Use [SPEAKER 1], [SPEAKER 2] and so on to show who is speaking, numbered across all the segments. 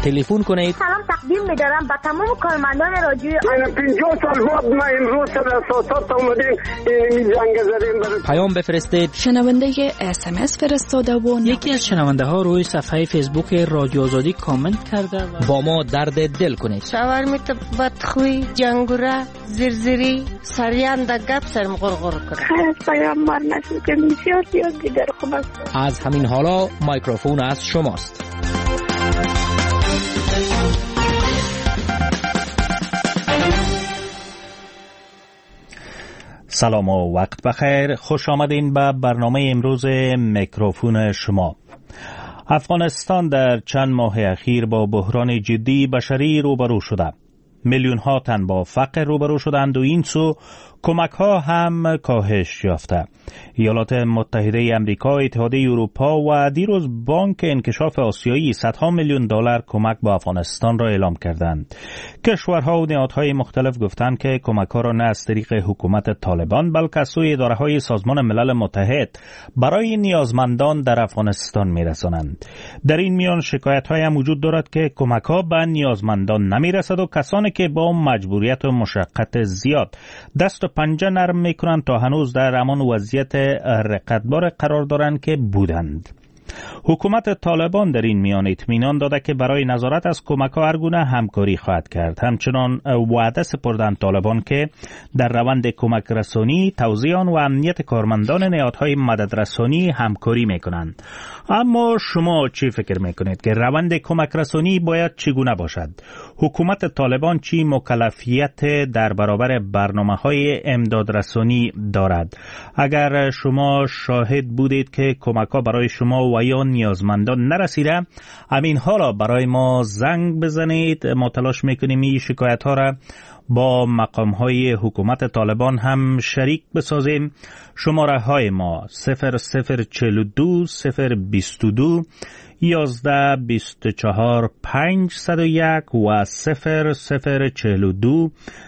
[SPEAKER 1] تلفن کنید.
[SPEAKER 2] سلام تقدیم می‌دارم به تمام کارمندان رادیو.
[SPEAKER 3] من 50 سال بعد ما امروز در اساسات اومدیم این جنگ زدیم.
[SPEAKER 1] پیام بفرستید.
[SPEAKER 4] شنونده SMS فرستاده و
[SPEAKER 5] یکی از شنونده ها روی صفحه فیسبوک رادیو آزادی کامنت کرده و
[SPEAKER 1] با ما درد دل کنید.
[SPEAKER 6] شاورمیت بدخوی جنگوره زرزری سریان دا گپ سرم غرغر کنه.
[SPEAKER 2] خیلی پیامبر نشد که بسیار دیگر خوب است.
[SPEAKER 1] از همین حالا میکروفون از شماست.
[SPEAKER 7] سلام و وقت بخیر. خوش آمدین به برنامه امروز میکروفون شما. افغانستان در چند ماه اخیر با بحران جدی بشری روبرو شده. میلیون ها تن با فقر روبرو شدند و این سو کمک ها هم کاهش یافته. ایالات متحده آمریکا، اتحادیه اروپا و دیروز بانک انکشاف آسیایی صدها میلیون دلار کمک به افغانستان را اعلام کردند. کشورها و نهادهای مختلف گفتند که کمک ها را نه از طریق حکومت طالبان بلکه از سوی اداره های سازمان ملل متحد برای نیازمندان در افغانستان میرسانند. در این میان شکایت های هم وجود دارد که کمک ها به نیازمندان نمیرسد و کسانی که با مجبوریت و مشقت زیاد دست و پنجه نرم میکنند تا هنوز در همان وضعیت رقتبار قرار دارند که بودند. حکومت طالبان در این میان اطمینان داده که برای نظارت از کمک‌ها هر گونه همکاری خواهد کرد. همچنان وعده سپردند طالبان که در روند کمک رسانی، توزیع و امنیت کارمندان نهادهای مدد رسانی همکاری میکنند. اما شما چی فکر میکنید که روند کمک رسانی باید چگونه باشد؟ حکومت طالبان چی مکلفیت در برابر برنامه‌های امداد رسانی دارد؟ اگر شما شاهد بودید که کمک‌ها برای شما و یا نیازمندان نرسیده، همین حالا برای ما زنگ بزنید. ما تلاش میکنیم این شکایت ها را با مقام های حکومت طالبان هم شریک بسازیم. شماره های ما 0042 022 11 24 501 و 0042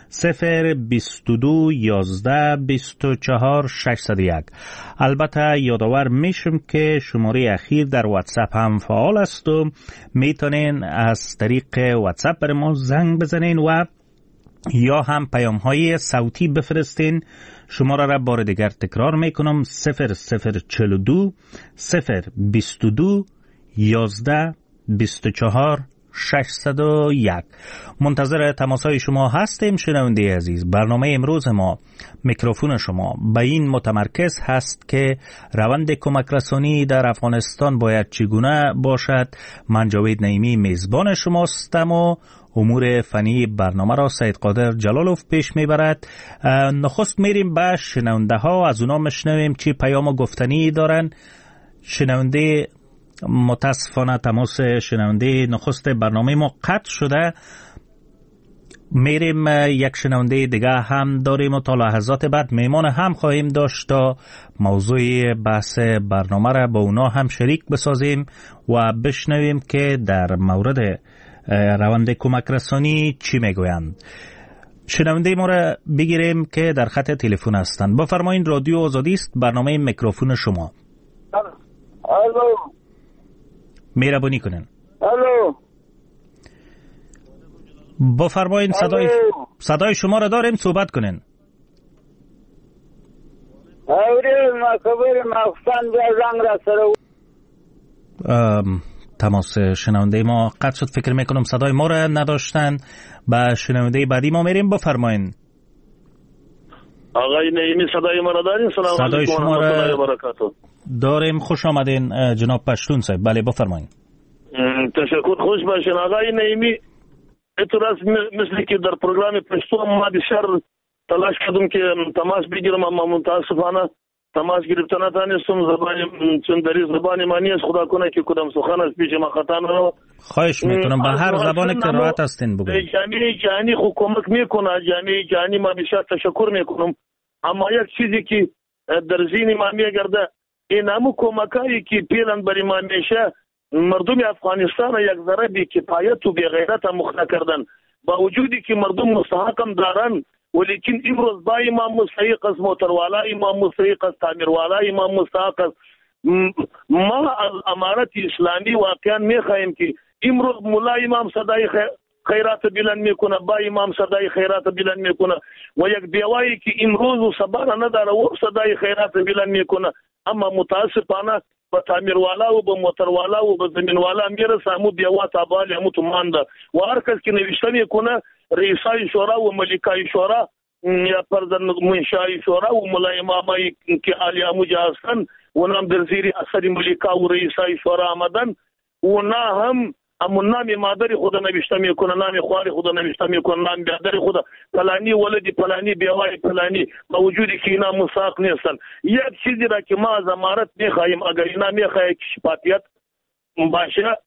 [SPEAKER 7] 022 11 24 601. البته یادآور میشم که شماره اخیر در واتساپ هم فعال است و میتونین از طریق واتساپ بر ما زنگ بزنین و یا هم پیام های صوتی بفرستین. شماره را بار دیگر تکرار میکنم 0042 022 11 24 601. منتظر تماسهای شما هستیم. شنونده عزیز، برنامه امروز ما میکروفون شما به این متمرکز هست که روند کمک رسانی در افغانستان باید چگونه باشد. من جاوید نعیمی میزبان شماستم و امور فنی برنامه را سید قادر جلالوف پیش میبرد. نخست میریم به شنونده ها، از اونا مشنویم چی پیام گفتنی دارن. شنونده متاسفانه تماس شنونده نخست برنامه ما قطع شده. میریم یک شنونده دیگه هم داریم و تا لحظات بعد میمان هم خواهیم داشت تا موضوع بحث برنامه را با اونا هم شریک بسازیم و بشنویم که در مورد روند کمک رسانی چی میگویند. شنونده ما را بگیریم که در خط تلفن هستند. بفرمایید، رادیو آزادی است، برنامه میکروفون شما.
[SPEAKER 3] الو،
[SPEAKER 7] مهربانی کنین.
[SPEAKER 3] الو،
[SPEAKER 7] بفرمایید، صدای شما را داریم، صحبت کنین.
[SPEAKER 3] ما خبر مخصوصاً زنگ را سره
[SPEAKER 7] تماس شنونده ما قطع شد. فکر میکنم صدای ما را نداشتن. به شنونده بعدی ما میریم. بفرمایین.
[SPEAKER 8] آقای نعیمی صدای ما را دارین؟ سلام علیکم و رحمت الله و برکاته.
[SPEAKER 7] داریم. خوش آمدین جناب پشتون صاحب. بله بفرمایین.
[SPEAKER 8] تشکر. خوش باشین آقای نعیمی. اعتراض مثل که در پروگرام پشتون ما بسیار تلاش کردم که تماس بگیرم اما متاسفانه تماس گرفته نتانستم. چون در زبان ما نیست، خدا کنه که کدام سخن از پیش ما خطا نرود.
[SPEAKER 7] خواهش میکنم به هر زبان که راحت هستین بگویید.
[SPEAKER 8] جامعه جهانی خو کمک میکنه. جامعه جهانی ما بسیار تشکر میکنم. اما یک چیزی که در ذهن ما میگرده، این همو کمکایی که پیلن برای ما میشه، مردم افغانستان یک ذره بی کفایت و بی غیرت مخنه کردن. با وجودی که مردم مستحقم دارن، ولیکن امروز با امام مستحق است، موتروالا امام مستحق است، تعمیروالا امام مستحق است. ما از امارت اسلامی واقعا میخواهیم که امروز ملا امام صدای خیرات بلند میکنه، با امام صدای خیرات بلند میکنه و یک بیوایی که امروز و سبا نداره و صدای خیرات بلند میکنه. اما متاسفانه به تعمیروالا و به موتروالا و به زمینوالا میرسه، همو بیوا تابالی همو تو مانده و هر کس که نوشته میکنه رئیسای شورا و ملکای شورا یا پردن منشای شورا و ملا امامایی که عالی اموجه هستن و نام در زیر اثر ملکا و رئیسای شورا آمدن و نه هم اما نام مادری خدا نوشته میکنه، نام خواری خدا نوشته میکنه، نام بیادری خدا فلانی ولدی فلانی بیوای فلانی، با وجودی که اینا مساق نیستن. یک چیزی را که ما از امارت میخواهیم، اگر اینا میخواه که شفافیت باشه،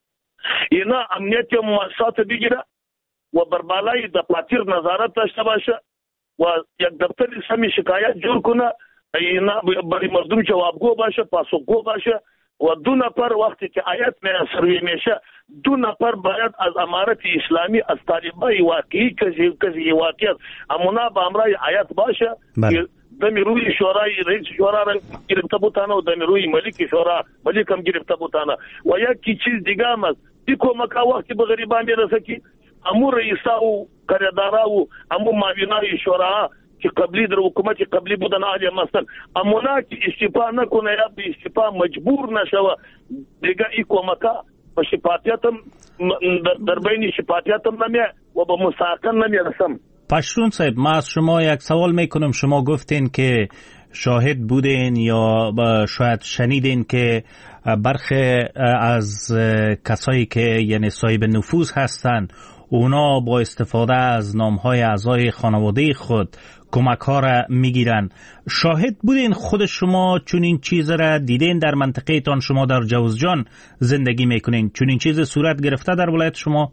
[SPEAKER 8] اینا امنیت مؤسسات بگیره و بر بالای دفاتر نظارت داشته باشه و یک دفتر سمی شکایت جور کنه، اینا برای مردم جوابگو باشه، پاسخگو باشه و 2 نفر وقتی که آیت سروی میشه 2 نفر باید از امارت اسلامی از طالبای واقعی کسی واقعیت امونا با امرای آیت باشه که دمی روی شورای رئیس شورا را گرفته بودانه و دمی روی ملک شورا ملک هم گرفته بودانه و یکی چیز دیگه هم است دیکو مکا وقتی به غریبان میرسه که امو رئیسا و قرادارا و امو معاونای شورا که قبلی در حکومت قبلی بودن عالی مثلا امونا که استعفا نکنه یا به استعفا مجبور نشوه دیگه ای کمکا و شفافیتم در بین شفافیتم نمیه و به مساقن نمیه رسم.
[SPEAKER 7] پشتون صاحب، ما از شما یک سوال میکنم. شما گفتین که شاهد بودین یا شاید شنیدین که برخی از کسایی که یعنی صاحب نفوذ هستن اونا با استفاده از نامهای اعضای خانواده خود کمک ها را میگیرن. شاهد بودین خود شما چون این چیز را دیدین در منطقه تان؟ شما در جوزجان زندگی میکنین، چون این چیز صورت گرفته در ولایت شما؟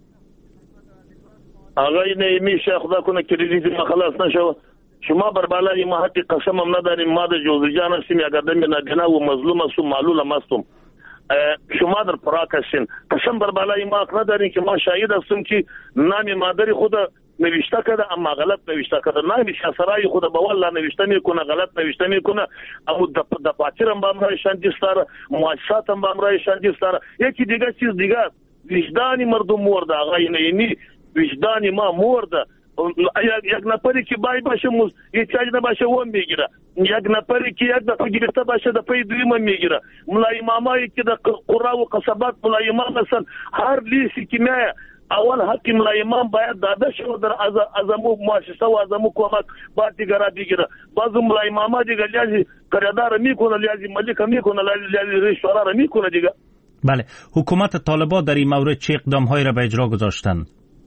[SPEAKER 8] آقای نمیشه خدا کنه که ریزی ما خلاص نشو. شما بر بالای ما حتی قسم هم نداریم. ما در جوزجان هستیم، یک آدم نابینا و مظلوم هستم، معلول هم هستم. شما در پراک هستین، قسم بر بالای ما ندارین که ما شاهد هستم که نام مادری خود نوشته کرده اما غلط نوشته کرده، نام شاسرای خود به والله نوشته میکنه غلط نوشته میکنه، اما دفاتر هم به امرای شاندیس داره، مؤسسات هم به امرای شاندیس داره. یکی دیگه چیز دیگه وجدان مردم مرده آقای نعیمی، وجدان ما مرده. یک نفری که بای باشه احتیاج نباشه اون میگیره، یک نفری که یک دفعه گرفته باشه دفعه دویم میگیره. ملا امامایی که در قرا و قصبات ملا امام هستن، هر لیستی که میایه اول حق ملا امام باید داده شو در ازمو مؤسسه و ازمو کمک باید دیگره بگیره. بعضو ملا اماما دیگه لیازی قرادار میکنه، لیازی ملک میکنه، لیازی رئیس شورا را میکنه دیگه.
[SPEAKER 7] بله، حکومت طالبان در این مورد چه اقدام‌هایی را به اجرا گذاشتن؟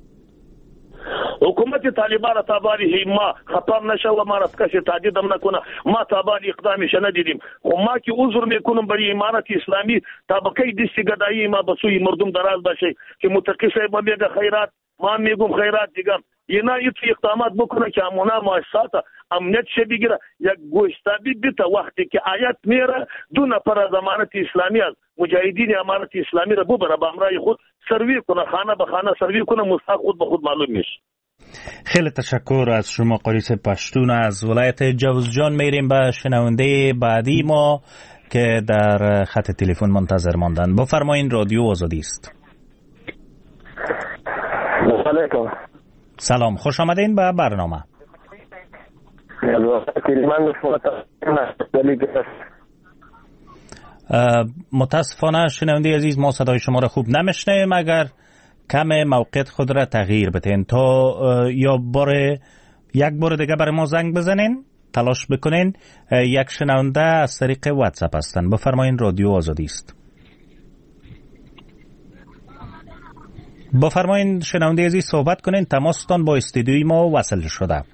[SPEAKER 8] حکومت طالبان تابالی ما خطر نشه و ما را کسی تهدید هم نکنه، ما تابالی اقدامش ندیدیم. خب ما که عذر میکنم برای امارت اسلامی طبقه دستی گدایی ما به سوی مردم دراز باشه که متقی صاحب میگه خیرات، ما میگم خیرات دیگه اینا ایت اقدامات بکنه که امونا مؤسسات امنیت شه بگیره. یک گوشتابی بیتا وقتی که آیت میره 2 نفر از امارت اسلامی از مجاهدین امارت اسلامی را ببره به امرای خود سروی کنه، خانه به خانه سروی کنه، مستحق خود به خود معلوم میشه.
[SPEAKER 7] خیلی تشکر از شما قریس پشتون از ولایت جوزجان. میریم به شنونده بعدی ما که در خط تلفن منتظر ماندن. بفرمایین، رادیو آزادی است. سلام، خوش آمدین به برنامه. متاسفانه شنونده عزیز ما صدای شما را خوب نمیشنویم. اگر کم موقعیت خود را تغییر بدین تا یا یک بار دیگه برای ما زنگ بزنین، تلاش بکنین. یک شنونده از طریق واتساپ هستن. بفرمایین، رادیو آزادی است. بفرمایین شنونده عزیز صحبت کنین. تماستان با استودیوی ما وصل شده.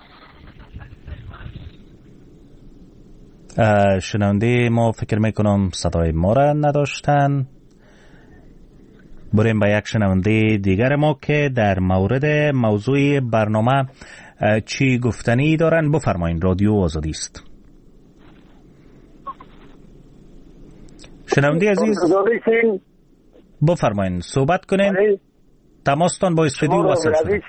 [SPEAKER 7] شنونده ما فکر میکنم صدای ما را نداشتن. بریم به یک شنونده دیگر ما که در مورد موضوع برنامه چی گفتنی دارن. بفرمایین، رادیو آزادی است. شنونده عزیز بفرمایین صحبت کنین. تماستان با استودیو وصل شده.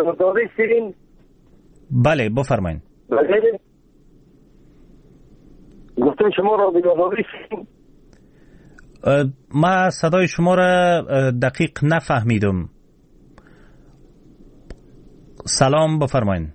[SPEAKER 7] بله بفرمایین.
[SPEAKER 3] گفتن شما رادیو آزادی هستین؟
[SPEAKER 7] ما صدای شما را دقیق نفهمیدم. سلام بفرمایید.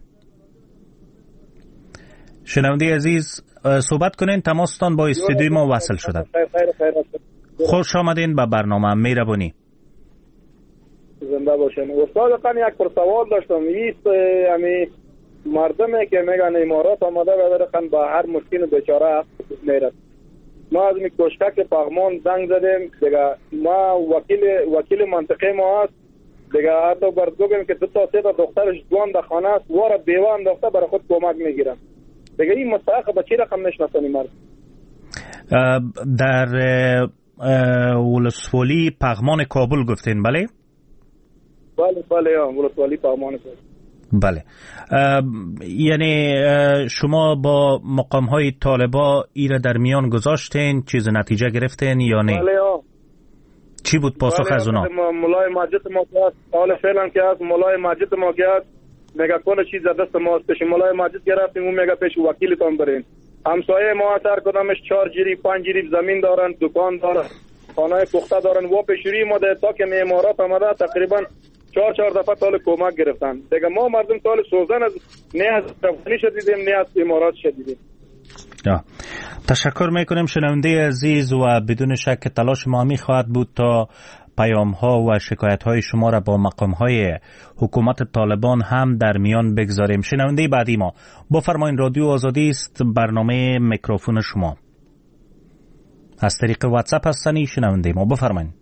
[SPEAKER 7] شنونده عزیز صحبت کنین، تماستان با استودیوی ما وصل شده. خوش آمدین به برنامه مهربانی.
[SPEAKER 9] زنده باشین. استاد خان یک سوال داشتم. این مردمی که میگن امارات آمده و برخن با هر مسکین بیچاره میرد. ما از کشکک پغمان زنگ زدیم دیگه، ما وکیل منطقه ما هست دیگه، حتی بگیم که 2 تا 3 تا دخترش جوان در خانه است واره بیوه انداخته برای خود کمک میگیرن دیگه. این مستحق به چی رقم نشناسانی مرد؟
[SPEAKER 7] در ولسوالی پغمان کابل گفتین بله؟
[SPEAKER 9] بله ولسوالی پغمان کابل.
[SPEAKER 7] بله. یعنی شما با مقام های طالبا ایره در میان گذاشتین، چیز نتیجه گرفتین یا نه؟
[SPEAKER 9] بله.
[SPEAKER 7] چی بود پاسخ از اونا؟
[SPEAKER 9] مولای ماجد ما که هست، حال فعلا که هست مولای ماجد ما که هست میگه کل چیز دست ما است. پیش مولای ماجد گرفتیم، اون میگه پیش وکیلتون برین. همسایه ما هر کدامش 4 جریب 5 جریب زمین دارن، دکان دارن، خانه پخته دارن. و پیشوری ما ده تا که امارات آمده تقریبا 4 دفعه طال کمک گرفتن دیگه. ما مردم طال سوزن از نه از افغانی شدیدیم نه از امارات شدیدیم.
[SPEAKER 7] تشکر میکنیم شنونده عزیز و بدون شک تلاش ما میخواهد بود تا پیام ها و شکایت های شما را با مقام های حکومت طالبان هم در میان بگذاریم. شنونده بعدی ما بفرمایید. رادیو آزادی است، برنامه میکروفون شما از طریق واتساپ هستنی. شنونده ما بفرمایید.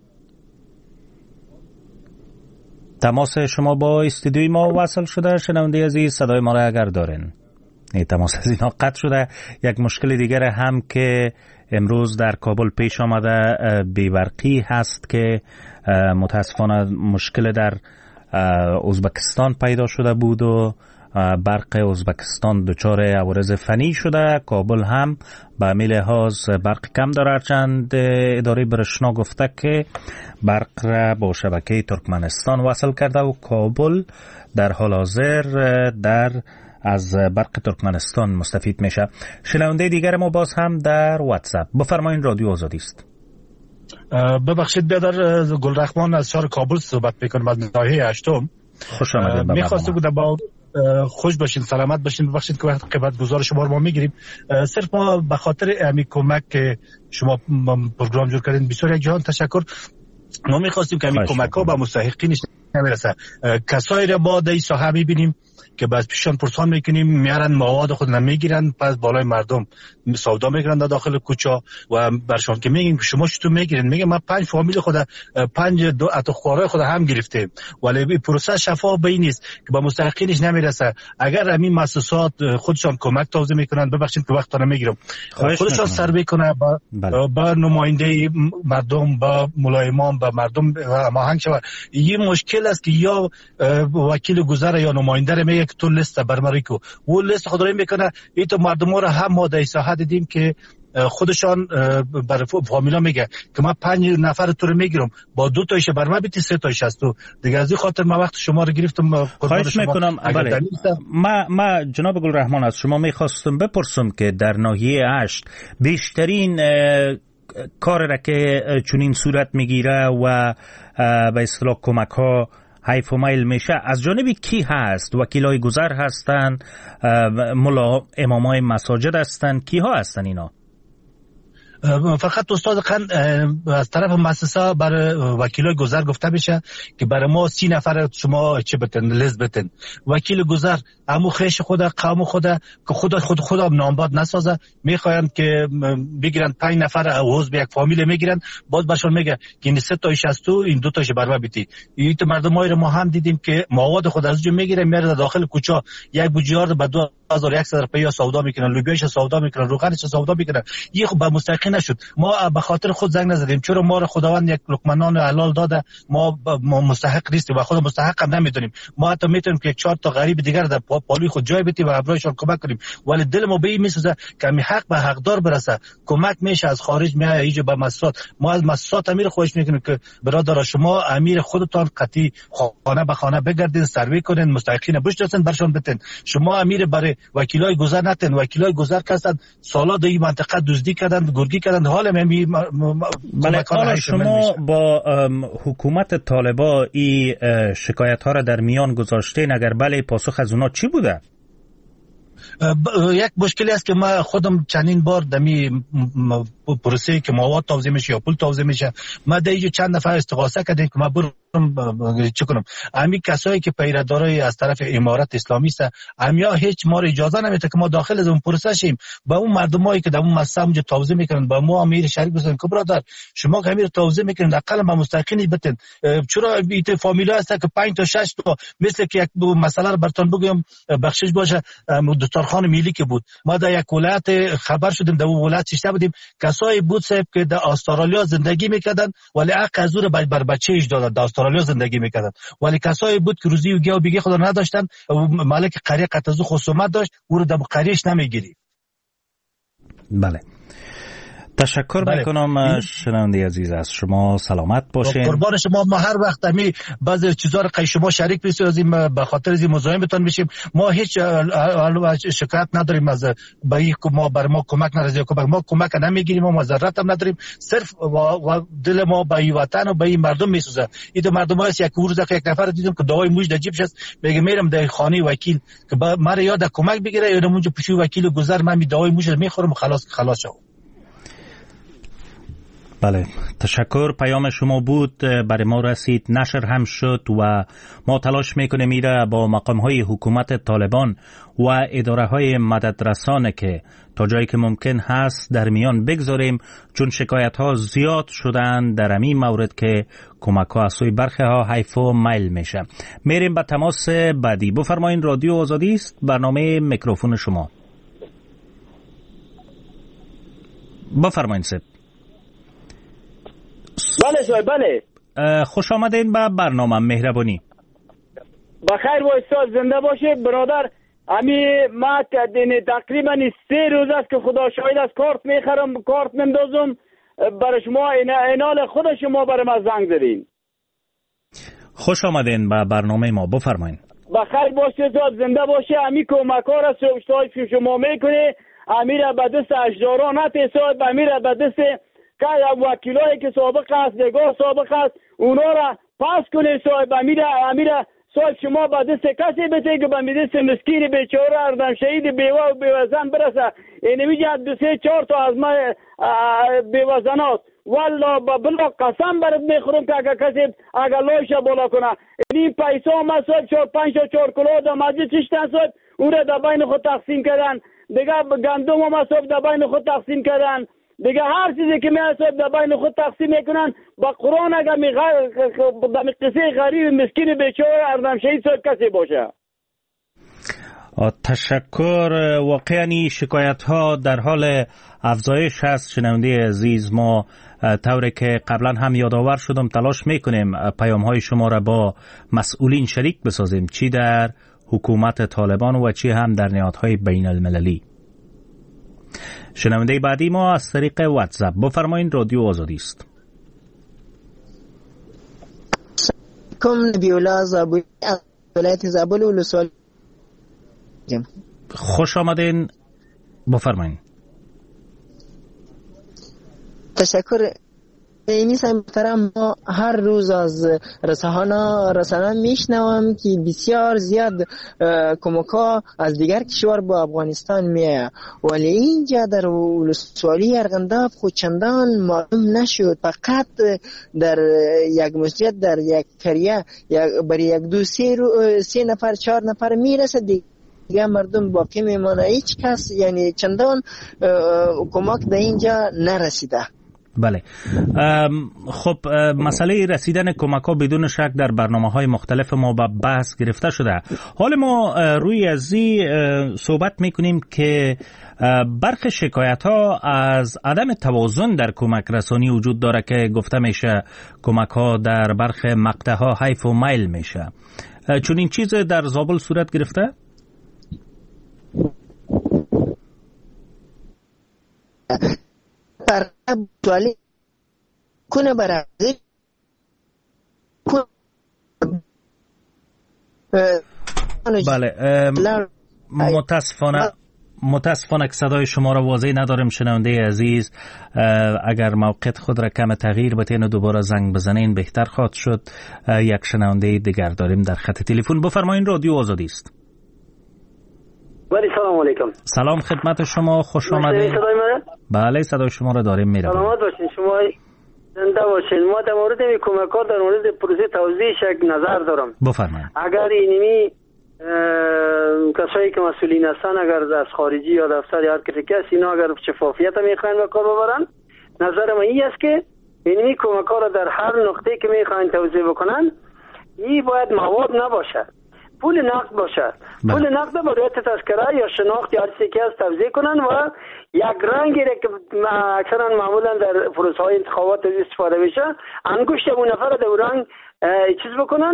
[SPEAKER 7] تماس شما با استودیوی ما وصل شده. شنونده عزیز صدای ما را اگر دارین. تماس از اینا قطع شده. یک مشکل دیگر هم که امروز در کابل پیش آمده بی‌برقی هست که متاسفانه مشکل در ازبکستان پیدا شده بود و برق ازبکستان دچار عوارض فنی شده. کابل هم به همین لحاظ برق کم داره، چند اداره برشنا گفته که برق را با شبکه ترکمنستان وصل کرده و کابل در حال حاضر از برق ترکمنستان مستفید میشه. شنونده دیگر ما باز هم در واتساپ. بفرمایید. رادیو آزادی است.
[SPEAKER 10] ببخشید بیادر گلرحمان از شهر کابل صحبت میکنم از ناحیه 8.
[SPEAKER 7] خوش آمدید.
[SPEAKER 10] میخواسته بودم با خوش باشین، سلامت باشین. ببخشید که وقت قیمت گزار شما رو ما میگیریم. صرف ما به خاطر امی کمک که شما پروگرام جور کردین بسیار یک جهان تشکر. ما میخواستیم که امی کمک ها به مستحقینش نمیرسه. کسایی را ما در این ساحه میبینیم که بعد پیشان پرسان میکنیم، میارن مواد خود نمیگیرن، پس بالای مردم سودا میگیرن در داخل کوچه و برشان که میگیم شما چطور میگیرین؟ میگه ما 5 فامیل خود 5 اتوخواره خود هم گرفتیم، ولی این پروسه شفاف به این نیست که به مستحقینش نمیرسه. اگر همین مؤسسات خودشان کمک توضیح میکنن، ببخشید که وقت نمیگیرم، خودشان سروی کنه با نماینده مردم، با ملایمان، با مردم هماهنگ شود. این مشکل است که یا وکیل گذر یا نماینده میگه که تو لیست برماری کو، و لیست خود رو میکنه. این تو مردم را هم ما در ساحه دیدیم که خودشان برای فامیلا میگه که من 5 نفر تو رو میگیرم، با 2 تایش برما بیتی 3 تایش هست. تو دیگه از این خاطر من وقت شما رو گرفتم.
[SPEAKER 7] خواهش میکنم. بله. ما جناب گلرحمان از شما میخواستم بپرسم که در ناحیه 8 بیشترین کار را که چنین صورت میگیره و به اصطلاح کمک ها حیف و میل میشه از جانب کی هست؟ وکیلای گذر هستن، ملا امامای مساجد هستن، کی ها هستن اینا؟
[SPEAKER 10] فقط استاد قند از طرف مؤسسه برای وکیلای گذر گفته بشه که برای ما 30 نفر شما چه بتن لیست بتن. وکیل گذر امو خیش خود قوم خود که خود نامباد نسازه، میخواین که بگیرن 5 نفر عضو یک فامیل میگیرن، باز برشون میگه که این 3 تایش هست تو این 2 تایش برما بیتی. این مردمایی رو ما هم دیدیم که مواد خود از جو میگیره میاره داخل کوچه، یک بوجیار به 2100 روپیه سودا میکنن، لوبیاش سودا میکنن، روغنش سودا میکنن. این خب به مستحقین نشد. ما به خاطر خود زنگ نزدیم، چرا ما رو خداوند یک لقمه نان حلال داده، ما مستحق نیستیم و خود مستحق هم نمیدونیم. ما حتی میتونیم که 4 تا غریب دیگر در پالوی خود جای بدیم و ابرایشان کمک کنیم، ولی دل ما به این میسوزه که می حق به حقدار برسه. کمک میشه از خارج میاد اینجا به مؤسسات. ما از مؤسسات امیر خواهش میکنیم که برادر شما امیر خودتان قطعی خانه به خانه بگردین، سروی کنین، مستحقین بشناسین، برشان بتن. شما امیر برای وکیلای گذر نتن. وکیلای گذر کسان سالا در این منطقه دزدی کردن، گرگی میکردن. حال
[SPEAKER 7] بله، حالا شما با حکومت طالبان این شکایت ها را در میان گذاشتین؟ اگر بله، پاسخ از اونا چی بوده؟
[SPEAKER 10] یک مشکلی است که ما خودم چندین بار دمی پروسه که مواد توزیع میشه یا پول توزیع میشه، ما دیگه چند نفر استغاثه کردیم که ما برم چه کنم. امی کسایی که پیرادارای از طرف امارت اسلامی است، امیا هیچ ما اجازه نمیده که ما داخل از اون پروسه شیم. با اون مردمایی که در اون مسئله اونجا توزیع میکنن با ما امیر شریک بزنن که برادر شما که امیر توزیع میکنن اقل ما مستقلی بتن. چرا بیت فامیلا است که 5 تا 6 تا مثل که یک مسئله رو براتون بگم بخشش باشه. دکترخان ملی که بود، ما در یک ولایت خبر شدیم، در اون ولایت شیشته بودیم، کسایی بود صاحب که در استرالیا زندگی میکردن ولی حق از او بر بچه‌اش دادن، در استرالیا زندگی میکردن، ولی کسایی بود که روزی و گیاه و بیگه خدا نداشتن، مالک قریه قطعه خصومت داشت، او رو در قریهش نمیگیری.
[SPEAKER 7] بله، تشکر میکنم شنونده عزیز، از شما سلامت باشین.
[SPEAKER 10] قربان شما. ما هر وقت همی بعضی چیزا رو شما شریک بسازیم به خاطر از مزاحمتون میشیم. ما هیچ شکایت نداریم از ما بر ما کمک نرسید، ما کمک نمیگیریم و مضرت هم نداریم. صرف دل ما به این وطن و به این مردم میسوزه. این مردم هست یک روز یک نفر دیدم که دعای موج در جیبش است، میگه میرم در خانه وکیل که مرا یاد کمک بگیره، یا اونجا پیش وکیل گذر من دعای موج میخورم و خلاص شو.
[SPEAKER 7] بله، تشکر. پیام شما بود، برای ما رسید، نشر هم شد و ما تلاش میکنیم میره با مقامهای حکومت طالبان و اداره های مددرسانه که تا جایی که ممکن هست در میان بگذاریم، چون شکایت ها زیاد شدن در همین مورد که کمک ها از سوی برخی ها حیف و میل میشه. میریم به تماس بعدی. بفرمایین، رادیو آزادی است، برنامه میکروفون شما. بفرمایین سید.
[SPEAKER 11] بله صاحب، بله.
[SPEAKER 7] خوش آمدین به برنامه مهربانی.
[SPEAKER 11] بخیر و استاد زنده باشه برادر. ما تقریبا 3 روز است که خدا شاهد است کارت میخرم، کارت نمیدازم برای شما. اینال خود شما برای ما زنگ زدین.
[SPEAKER 7] خوش آمدین به برنامه ما، بفرمایین.
[SPEAKER 11] بخیر باشه استاد زنده باشه. کمکار است شما میکنه. را به دست اجداران نتیساد، را به دست که وکیلایی که سابق است، نگاه سابق است، اونا را پاس کنه صاحب. امیره صاحب شما با دست کسی بده که با دست مسکین بیچاره اردم شهید بیوه و بیوزن برسه. اینه میگه 2-3-4 تا از ما بیوزن هست. والله بلا قسم برات میخورم که اگر کسی اگر لایش بالا کنه این پیسا ما صاحب 4-5 کلو دامادی چشتن صاحب اون را در بین خود تقسیم کردن. دیگه گندم ما صاحب در بین خود تقسیم کردن. دیگه هر چیزی که میاسب در بین خود تقسیم میکنن. با قرآن اگر در قصه غریب مسکین بیچاره اردم شهید صاحب کسی باشه.
[SPEAKER 7] تشکر. واقعا شکایت ها در حال افزایش هست. شنونده عزیز، ما طوری که قبلا هم یادآور شدم تلاش میکنیم پیام های شما را با مسئولین شریک بسازیم، چی در حکومت طالبان و چی هم در نهادهای بین المللی. شنونده بعدی ما از طریق واتساپ. بفرمایین، رادیو آزادی است.
[SPEAKER 12] نبی‌الله زابویی از ولایت زابل ولسوالی.
[SPEAKER 7] خوش آمدین، بفرمایین.
[SPEAKER 12] تشکر. اینی محترم، ما هر روز از رسانه میشنوم که بسیار زیاد کمک‌ها از دیگر کشور با افغانستان میآید، ولی اینجا در ولسوالی ارغنداب خود چندان معلوم نشد. فقط در یک مسجد در یک قریه برای 1-2-3 نفر 4 نفر میرسه، دیگه مردم باقی میمانه. هیچ کس یعنی چندان کمک در اینجا نرسیده.
[SPEAKER 7] بله، خب مسئله رسیدن کمک ها بدون شک در برنامه های مختلف ما به بحث گرفته شده. حال ما روی ازی صحبت میکنیم که برخی شکایت ها از عدم توازن در کمک رسانی وجود داره که گفته میشه کمک ها در برخی مقطع ها حیف و میل میشه. چون این چیز در زابل صورت گرفته؟
[SPEAKER 12] توالت کنه برای
[SPEAKER 7] بله، متاسفانه که صدای شما را واضح نداریم شنونده عزیز. اگر موقعیت خود را کم تغییر بدین و دوباره زنگ بزنین بهتر خواهد شد. یک شنونده دیگر داریم در خط تلفن. بفرمایین، رادیو آزادی است.
[SPEAKER 13] ولی سلام علیکم.
[SPEAKER 7] سلام خدمت شما، خوش آمدید. بله صدای شما را داریم. میرم.
[SPEAKER 13] سلامت باشین، شما زنده باشین. ما در مورد این کمک‌ها در مورد پروسه توزیعش یک نظر دارم.
[SPEAKER 7] بفرمایید.
[SPEAKER 13] اگر اینمی کسایی که مسئولین هستن اگر از خارجی یا دفتر یا هر کسی اینا اگر شفافیت میخواین به کار ببرن، نظر من این است که اینمی کمک‌ها را در هر نقطه که میخواین توزیع بکنن این باید مواد نباشه، پول نقد باشه. پول نقد با رویت تذکره یا شناخت یا هر چیزی که از توزیع کنن و یک رنگی که اکثرا معمولا در پروسه‌های انتخابات استفاده میشه، انگشت اون نفر در رنگ چیز بکنن،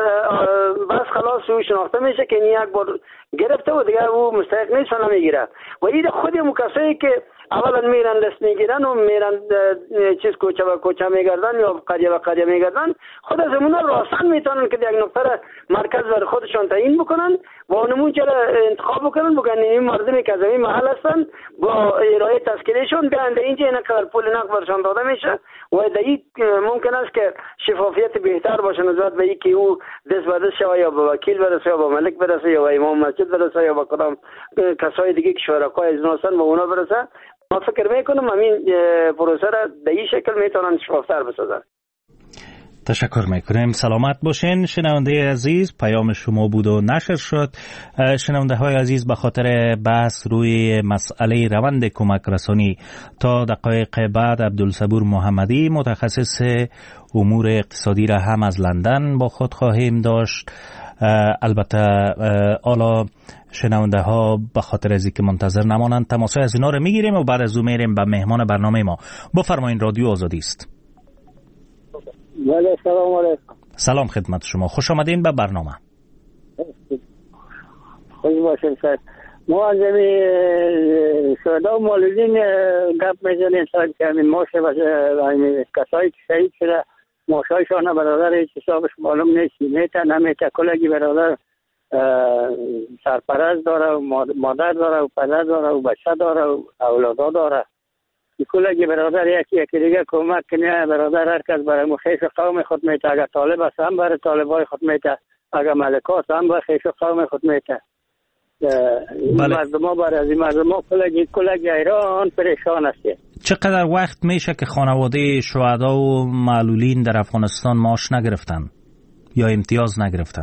[SPEAKER 13] بس خلاص او شناخته میشه که این یک بار گرفته و دیگه او مستحق نیست و نمیگیره. و این خود مکسایی که اولا میرن دست میگیرن و میرن چیز کوچه و کوچه میگردن یا قریه و قریه میگردن، خود از امونه راستن میتونن که یک نقطه مرکز برای خودشان تعیین بکنن و اونمون چرا انتخاب بکنن، بگن این مردمی که از این محل هستن با ارائه تذکرهشون بیان در اینجا اینقدر پول نقد برشان داده میشه و در این ممکن است که شفافیت بهتر باشه نسبت به اینکه او دست به دست شود یا به وکیل برسه یا به ملک برسه یا به امام مسجد برسه یا به کدام کسای دیگه که شرکای از هستن به اونا برسه. ما فکر میکنم همین پروسه را در این شکل میتونن شفافتر بسازن.
[SPEAKER 7] تشکر میکنیم. سلامت باشین. شنونده عزیز، پیام شما بود و نشر شد. شنونده های عزیز، به خاطر بحث روی مسئله روند کمک رسانی تا دقایق بعد عبدالصبور محمدی متخصص امور اقتصادی را هم از لندن با خود خواهیم داشت. البته حالا شنونده ها به خاطر از اینکه منتظر نمانند تماس از اینا رو میگیریم و بعد از اون میریم به مهمان برنامه ما. بفرمایید، رادیو آزادی است.
[SPEAKER 14] بله سلام علیکم.
[SPEAKER 7] سلام خدمت شما، خوش آمدین به برنامه.
[SPEAKER 14] خوش باشین سر. ما از این شهدا و مولودین گپ میزنیم سر که همین ماشه و کسایی که شهید شده ماشایشان برادر هیچ حسابش معلوم نیست، میته نمیته. کلگی برادر سرپرست داره و مادر داره و پدر داره و بچه داره و اولادا داره. کلگی برادر یکی دیگه کمک کنه. برادر هر کس برای خیش قوم خود میته. اگر طالب است هم برای طالبای خود میته، اگر ملکات هم برای خیش قوم خود میته. مردم ها برای از این مردم ها کلگی ایران پریشان است.
[SPEAKER 7] چقدر وقت میشه که خانواده شهدا و معلولین در افغانستان معاش نگرفتن یا امتیاز نگرفتن؟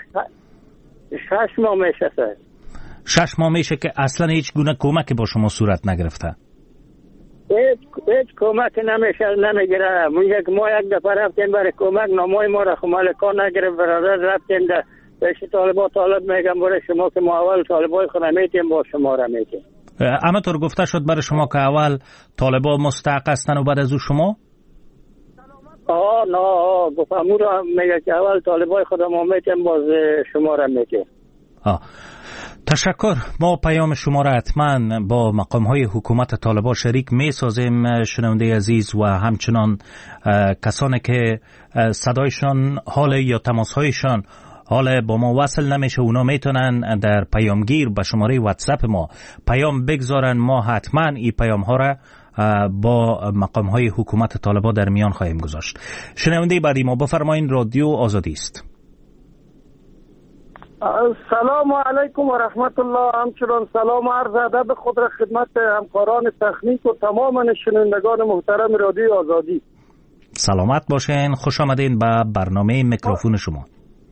[SPEAKER 14] 6 ماه میشه سر.
[SPEAKER 7] 6 ماه میشه که اصلا هیچ گونه کمک با شما صورت نگرفته؟
[SPEAKER 14] هیچ کمک نمیگیره. ما یک دفعه رفتیم برای کمک، نامای ما را مالکا نگرفت. برادر رفتیم در پیش طالبا، طالب میگم برای شما که ما اول طالبای خود میتیم با شما را میتیم.
[SPEAKER 7] اما طور گفته شد برای شما که اول طالبا مستحق هستن و بعد از او شما؟
[SPEAKER 14] نه گفتم را میگه که اول طالبای خود ما میتیم باز شما را میتیم.
[SPEAKER 7] تشکر. ما پیام شما را حتما با مقام‌های حکومت طالبان شریک می‌سازیم شنونده عزیز و همچنان کسانی که صدایشان حال یا تماس‌هایشان حالا با ما وصل نمیشه، اونا میتونن در پیامگیر به شماره واتساپ ما پیام بگذارن. ما حتما این پیام ها را با مقام های حکومت طالبان در میان خواهیم گذاشت. شنونده بعدی ما، بفرمایید، رادیو آزادی است.
[SPEAKER 15] سلام علیکم و رحمت الله. همچنان سلام و عرض ادب خود را خدمت همکاران تکنیک و تمام شنوندگان محترم رادیو آزادی.
[SPEAKER 7] سلامت باشین، خوش آمدین به برنامه میکروفون شما.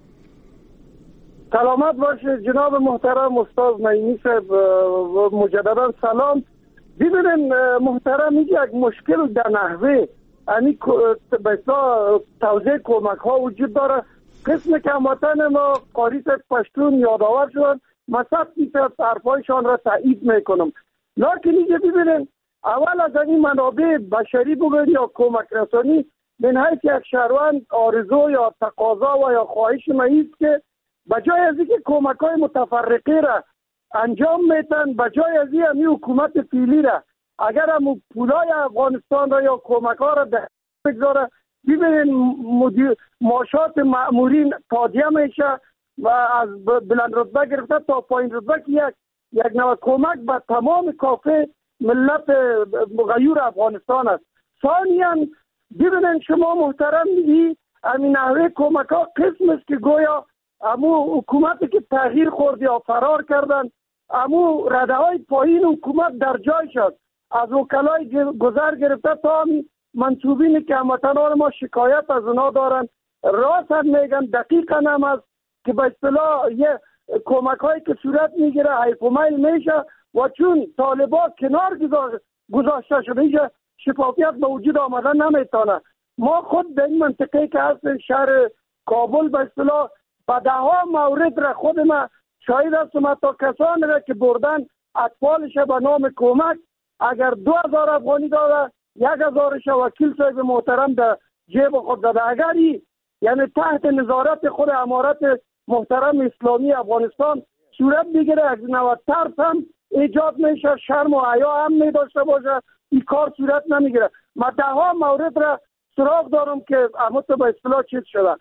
[SPEAKER 15] سلامت باشه جناب محترم استاد نعیمی صاحب و مجددا سلام. ببینید محترم، یک مشکل در نحوه یعنی توزیع کمک ها وجود داره. قسم که هموطن ما قاری پشتون یادآور شدن، مثلا حرفایشان را تایید میکنم. لکن اینجا ببینید اول از این منابع بشری بگوید یا کمک رسانی، من حیث یک شهروند آرزو یا تقاضا و یا خواهش مایست که بجای از اینکه کمک های متفرقه را انجام میتن، بجای از این حکومت فعلی را اگر هم پولای افغانستان را یا کمک ها را در بگذاره، ببینید معاشات مأمورین تادیه میشه و از بلند رتبه گرفته تا پایین رتبه که یک یک نوع کمک به تمام کافه ملت غیور افغانستان است. ثانیاً ببینید شما محترم، همین نحوه کمک ها قسم است که گویا امو حکومتی که تغییر خورد یا فرار کردن، امو رده های پایین حکومت در جای شد، از وکلای گذر گرفته تا منصوبینی که هموطنان ما شکایت از اونا دارن، راست میگن، دقیقا هم است که به اصطلاح یه کمک هایی که صورت میگیره حیف و میل میشه و چون طالبا کنار گذاشته شده اینجا شفافیت به وجود آمدن نمیتونه. ما خود در این منطقه که هست شهر کابل به اصطلاح به ده ها مورد را خود ما شاهد هستم، تا کسانی را که بردن اطفالش به نام کمک اگر 2000 افغانی داده 1000ش وکیل صاحب محترم در جیب خود داده، اگری یعنی تحت نظارت خود امارت محترم اسلامی افغانستان صورت بگیره، از 90 ترس هم ایجاد میشه، شرم و حیا هم میداشته باشه، این کار صورت نمیگیره. ما ده ها مورد را سراغ دارم که امت به اصطلاح چیز شده.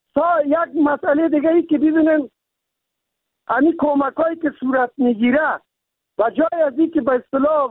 [SPEAKER 15] یک مسئله دیگه ای که ببینن همین کمک هایی که صورت میگیره و جای از این که به اصطلاح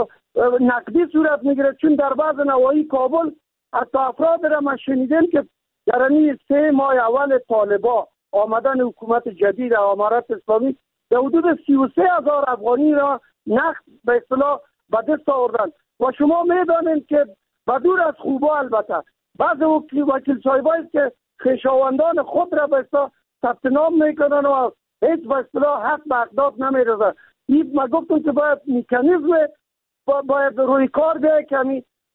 [SPEAKER 15] نقدی صورت میگیره، چون در بعض نواحی کابل حتی افراد را ما شنیدیم که در این 3 ماه اول طالبا آمدن حکومت جدید امارت اسلامی در حدود 33,000 افغانی را نقد به اصطلاح به دست آوردن و شما میدانید که بدور از خوبا البته بعض وکیل صاحبایی که خویشاوندان خود را به اصطلاح ثبت نام میکنن و هیچ به اصطلاح حق به اقداد نمیرسه. این ما گفتم که باید مکانیزم باید روی کار بیاید که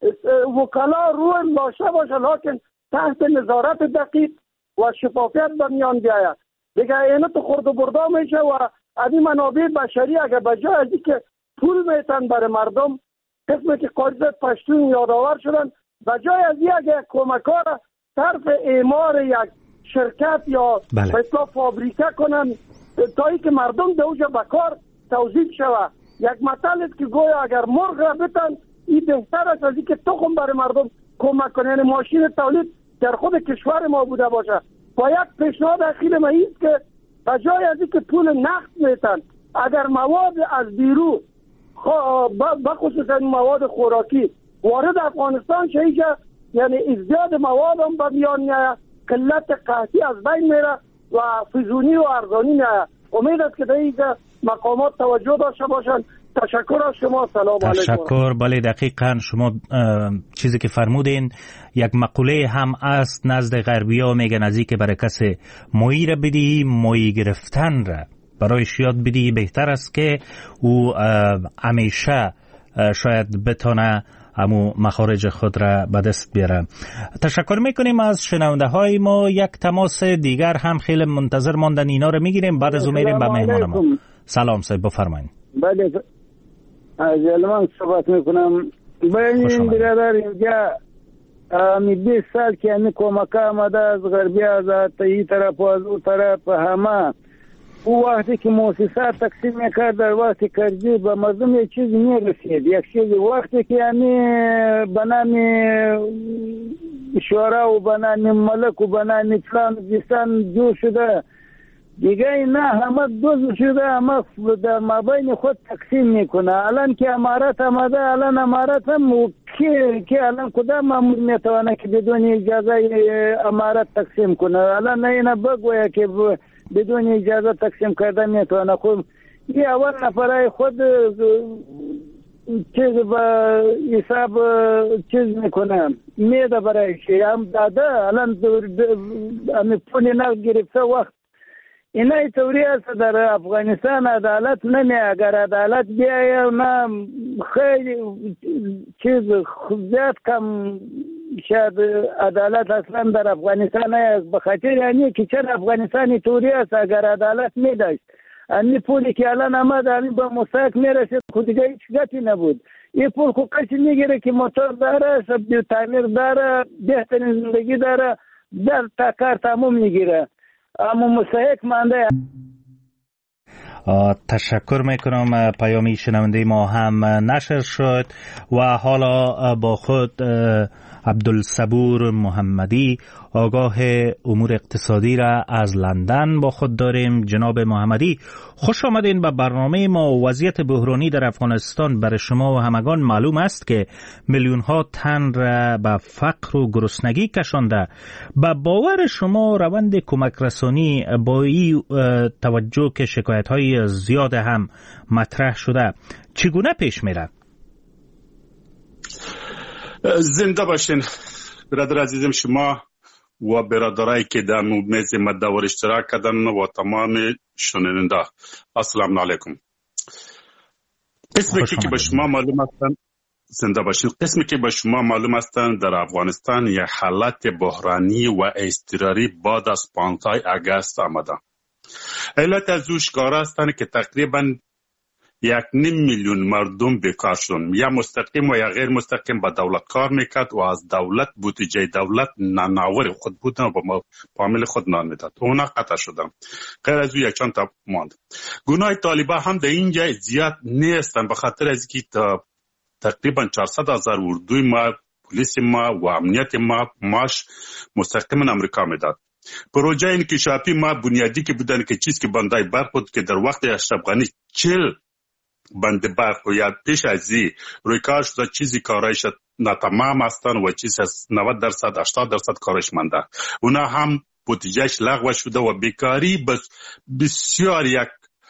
[SPEAKER 15] وکلا روی داشته باشه، لکن تحت نظارت دقیق و شفافیت به میان بیاید. دیگه اینو تو خورد و بردا میشه و از این منابع بشری اگر بجای از که پول میتن برای مردم، قسمی که قاضی پشتون یادآور شدن، بجای از این اگر کمک ها را صرف اعمار یک شرکت یا مثلا فابریکه کنن تا ای که مردم در اوجا بکار توزیع شود. یک مثال است که گویا اگر مرغ را بتن این بهتر است از این که تخم برای مردم کمک کنن، یعنی ماشین تولید در خود کشور ما بوده باشه. با یک پیشنهاد اخیر ما است که بجای از این که پول نقد میتن اگر مواد از بیرون بخصوصا مواد خوراکی وارد افغانستان شده، یعنی ازدیاد مواد هم به میان میاد، قلت قحطی از بین میره و فزونی و ارزانی میاد. امید است که در اینجا مقامات توجه داشته باشند. تشکر از شما. سلام علیکم.
[SPEAKER 7] تشکر. بله دقیقاً شما چیزی که فرمودین یک مقوله هم است نزد غربی‌ها، میگن از اینکه برای کسی مویی را بدی مویی گرفتن را برایش یاد بدی بهتر است که او همیشه شاید بتونه امو مخارج خود را به دست بیاره. تشکر میکنیم از شنونده های ما. یک تماس دیگر هم خیلی منتظر ماندن، اینا رو میگیریم بعد از اون میریم به مهمان ما. سلام صاحب بفرمایید.
[SPEAKER 16] بله از علمان صحبت میکنم. این برادر اینجا 20 سال که همی کمک آمده از غربی از این طرف و از اون طرف همه او وقتی که مؤسسات تقسیم میکرد در وقتی کردی به مردم یک چیز میرسید، یک چیز وقتی که همی به نام شورا و به نام ملک و به نام فلان بیستان جو شده دیگه نه همه دوز شده، همه در مابین خود تقسیم میکنه. الان که امارت آمده، الان امارت هم که الان کدام مامور میتونه که بدون اجازه امارت تقسیم کنه؟ الان نه اینا بگویه که بدون اجازه تقسیم کرده میتونه. خود این اول نفرای خود چیز با حساب چیز میکنه میده برایش هم داده. الان همی پولی نگرفته وقت اینای طوری است در افغانستان عدالت نمی. اگر عدالت بیایه نه خیلی چیز زیاد کم شاید عدالت اصلا در افغانستان است، به خاطر یعنی که چرا افغانستانی طوری است اگر عدالت می داشت این پولی که الان آمد همین به مستحق می رسید خود دیگه هیچ گتی نبود. این پول خود کسی میگیره که موتور داره، سبزی تعمیر داره، بهترین زندگی داره، در تا کار تموم میگیره، اما مستحق مانده.
[SPEAKER 7] تشکر میکنم. پیامی شنونده ما هم نشر شد و حالا با خود عبدالصبور محمدی آگاه امور اقتصادی را از لندن با خود داریم. جناب محمدی، خوش آمدین به برنامه ما. وضعیت بحرانی در افغانستان برای شما و همگان معلوم است که میلیون ها تن را به فقر و گرسنگی کشانده. به باور شما روند کمک رسانی با این توجه که شکایت های زیاد هم مطرح شده چگونه پیش میره؟
[SPEAKER 17] زنده باشین برادر عزیزم، شما و برادرایی که در میز مدور اشتراک کردن و تمام شنونده. السلام علیکم. قسمی که به شما معلوم هستند، زنده باشین، قسمی که به شما معلوم هستند در افغانستان یک حالت بحرانی و اضطراری بعد از 15 اگست آمده. علت از اوش کار هستند که تقریبا 1.5 میلیون مردم بیکار شدن، یا مستقیم و یا غیر مستقیم به دولت کار میکرد و از دولت بودجه دولت نانآور خود بودن و با فامیل خود نان میداد. اونا قطع شدن. غیر از او یک چند تا ماند. گناه طالبان هم در اینجا زیاد نیستن، به خاطر از که تقریبا 400,000 اردوی ما، پلیس ما و امنیت ما معاش مستقیما امریکا میداد. پروژه انکشافی ما بنیادی که بودن که چیز که بندای برق بود که در وقت اشرف غنی 40 بند برق و یا پیش از این روی کار شده، چیزی کارایش ناتمام هستن و چیز از 90% 80% کارش مانده. اونا هم بودجهش لغو شده و بیکاری بسیار یک